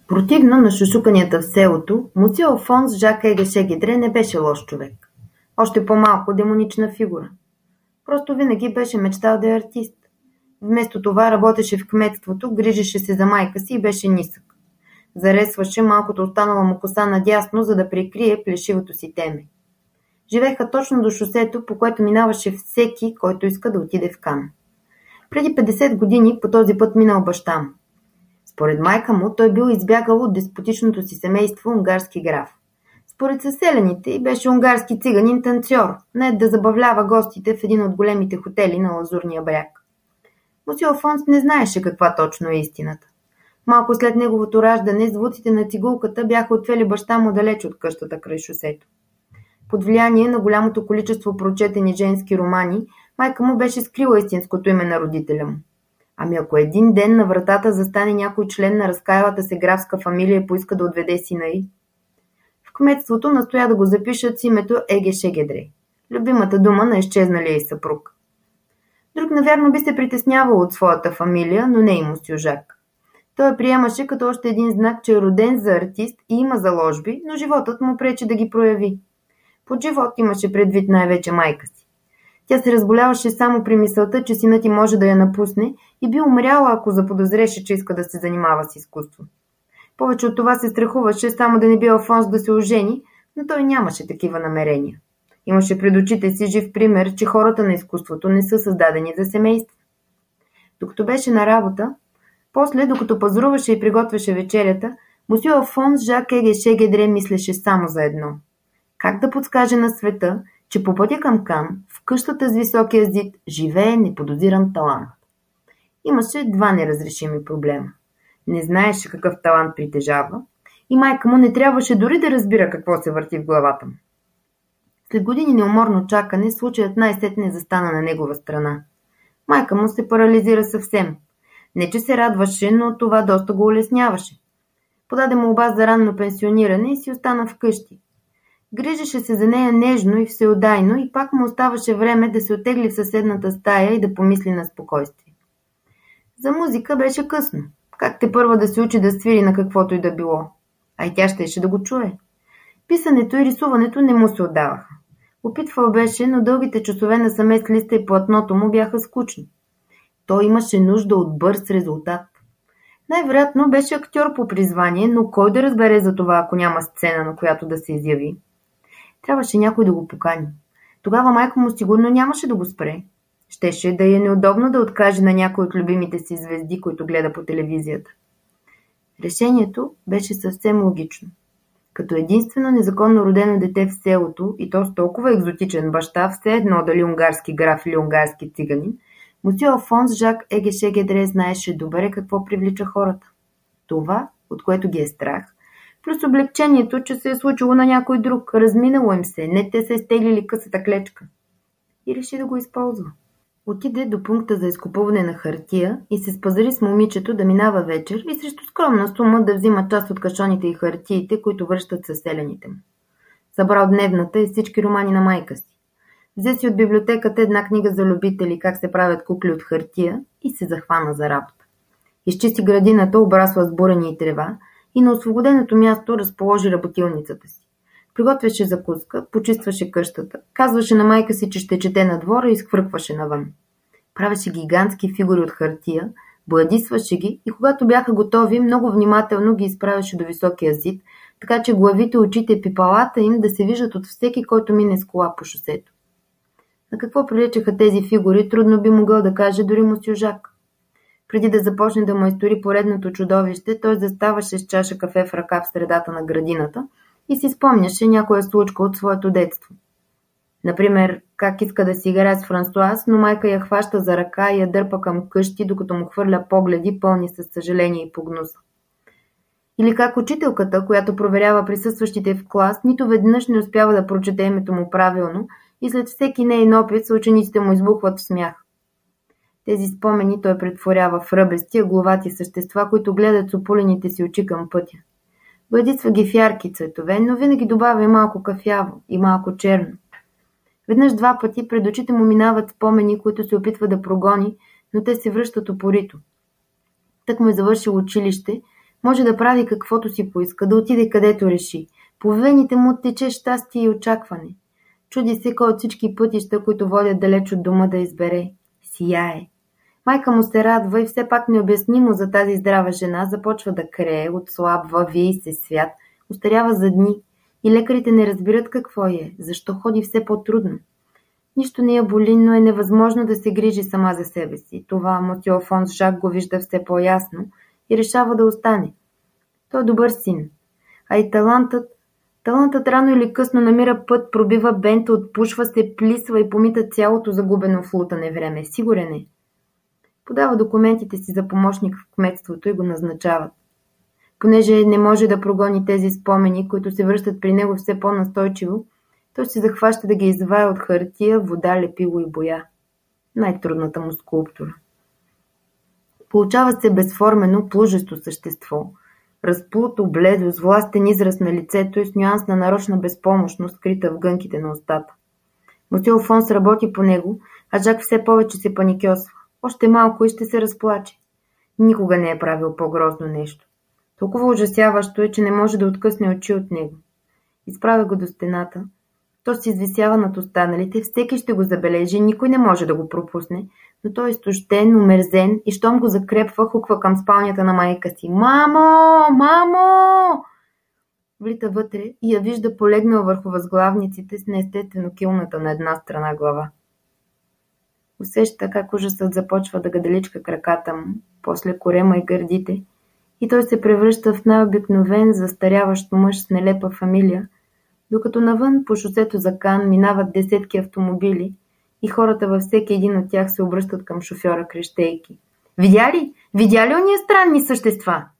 Противно на шушуканията в селото, мусьо Алфонс Жак Еге Шегедре не беше лош човек. Още по-малко демонична фигура. Просто винаги беше мечтал да е артист. Вместо това работеше в кметството, грижеше се за майка си и беше нисък. Заресваше малкото останала му коса надясно, за да прикрие плешивото си теме. Живееха точно до шосето, по което минаваше всеки, който иска да отиде в Кан. Преди 50 години по този път минал баща му. Според майка му, той бил избягал от деспотичното си семейство унгарски граф. Според съселените беше унгарски циганин танцор, не да забавлява гостите в един от големите хотели на Лазурния бряг. Мусьо Алфонс не знаеше каква точно е истината. Малко след неговото раждане, звуците на цигулката бяха отвели баща му далеч от къщата край шосето. Под влияние на голямото количество прочетени женски романи, майка му беше скрила истинското име на родителя му. Ами ако един ден на вратата застане някой член на разкаялата се графска фамилия и поиска да отведе сина й? В кметството настоя да го запишат с името Еге Шегедре, любимата дума на изчезналия й съпруг. Друг, навярно, би се притеснявал от своята фамилия, но не и мусьо Жак. Той приемаше като още един знак, че е роден за артист и има заложби, но животът му пречи да ги прояви. Под живот имаше предвид най-вече майка си. Тя се разболяваше само при мисълта, че синът ти може да я напусне и би умряла, ако заподозреше, че иска да се занимава с изкуство. Повече от това се страхуваше само да не би Алфонс да се ожени, но той нямаше такива намерения. Имаше пред очите си жив пример, че хората на изкуството не са създадени за семейство. Докато беше на работа, после, докато пазаруваше и приготвяше вечерята, мусьо Алфонс Жак Еге Шегедре мислеше само за едно. Как да подскаже на света, че по пътя към Кан, в къщата с високия зид, живее неподозиран талант. Имаше два неразрешими проблема. Не знаеше какъв талант притежава и майка му не трябваше дори да разбира какво се върти в главата му. След години неуморно чакане, случаят най-сетне застана на негова страна. Майка му се парализира съвсем. Не, че се радваше, но това доста го улесняваше. Подаде молба за ранно пенсиониране и си остана вкъщи. Грижеше се за нея нежно и всеотдайно и пак му оставаше време да се оттегли в съседната стая и да помисли на спокойствие. За музика беше късно. Как тепърва да се учи да свири на каквото и да било? А и тя щеше да го чуе. Писането и рисуването не му се отдаваха. Опитвал беше, но дългите часове на самец листа и платното му бяха скучни. Той имаше нужда от бърз резултат. Най-вероятно беше актьор по призвание, но кой да разбере за това, ако няма сцена, на която да се изяви? Трябваше някой да го покани. Тогава майка му сигурно нямаше да го спре. Щеше да е неудобно да откаже на някой от любимите си звезди, които гледа по телевизията. Решението беше съвсем логично. Като единствено незаконно родено дете в селото и то с толкова екзотичен баща, все едно дали унгарски граф или унгарски циганин, мусьо Алфонс Жак Еге Шегедре знаеше добре какво привлича хората. Това, от което ги е страх, плюс облегчението, че се е случило на някой друг, разминало им се, не те са изтеглили късата клечка. И реши да го използва. Отиде до пункта за изкупуване на хартия и се спазари с момичето да минава вечер и срещу скромна сума да взима част от кашоните и хартиите, които връщат съселените му. Събрал дневната и всички романи на майка си. Взе си от библиотеката една книга за любители как се правят кукли от хартия и се захвана за работа. Изчисти градината, обрасла с бурени и трева и на освободеното място разположи работилницата си. Приготвяше закуска, почистваше къщата, казваше на майка си, че ще чете на двора и изхвъркваше навън. Правеше гигантски фигури от хартия, бладисваше ги и когато бяха готови, много внимателно ги изправяше до високия зид, така че главите, очите и пипалата им да се виждат от всеки, който мине с кола по шосето. На какво приличаха тези фигури, трудно би могъл да каже дори мусьо Жак. Преди да започне да майстори поредното чудовище, той заставаше с чаша кафе в ръка в средата на градината и си спомняше някоя случка от своето детство. Например, как иска да си играе с Франсуаз, но майка я хваща за ръка и я дърпа към къщи, докато му хвърля погледи, пълни със съжаление и погнуса. Или как учителката, която проверява присъстващите в клас, нито веднъж не успява да прочете името му правилно и след всеки неин опит учениците му избухват в смях. Тези спомени той претворява в ръбести, главати същества, които гледат с опулените си очи към пътя. Бладисва ги в ярки цветове, но винаги добавя и малко кафяво, и малко черно. Веднъж два пъти пред очите му минават спомени, които се опитва да прогони, но те се връщат упорито. Тък му е завършил училище, Може да прави каквото си поиска, да отиде където реши. По вените му тече щастие и очакване. Чуди се кой от всички пътища, които водят далеч от дома, да избере. Сияе. Майка му се радва и все пак необяснимо за тази здрава жена започва да крее, отслабва, вие се свят, остарява за дни. И лекарите не разбират какво е, защо ходи все по-трудно. Нищо не я боли, но е невъзможно да се грижи сама за себе си. Това Мотьо Алфонс Жак го вижда все по-ясно и решава да остане. Той е добър син. А и талантът рано или късно намира път, пробива бента, отпушва се, плисва и помита цялото загубено в лутане време. Сигурен е. Подава документите си за помощник в кметството и го назначават. Понеже не може да прогони тези спомени, които се връщат при него все по-настойчиво, той се захваща да ги извая от хартия, вода, лепило и боя. Най-трудната му скулптура. Получава се безформено, плужещо същество. Разплуто, бледо, с властен израз на лицето и с нюанс на нарочна безпомощност, скрита в гънките на устата. Мотьо Алфонс работи по него, а Жак все повече се паникьосва. Още малко и ще се разплаче. Никога не е правил по-грозно нещо. Толкова ужасяващо е, че не може да откъсне очи от него. Изправя го до стената. То се извисява над останалите, всеки ще го забележи, никой не може да го пропусне, но той е изтощен, омерзен и щом го закрепва, хуква към спалнята на майка си. Мамо! Мамо! Влита вътре и я вижда полегнала върху възглавниците с неестествено килната на една страна глава. Усеща как ужасът започва да гаделичка краката му, после корема и гърдите, и той се превръща в най-обикновен, застаряващ мъж с нелепа фамилия, докато навън по шосето за Кан минават десетки автомобили и хората във всеки един от тях се обръщат към шофьора крещейки. Видя ли? Видя ли ония странни същества?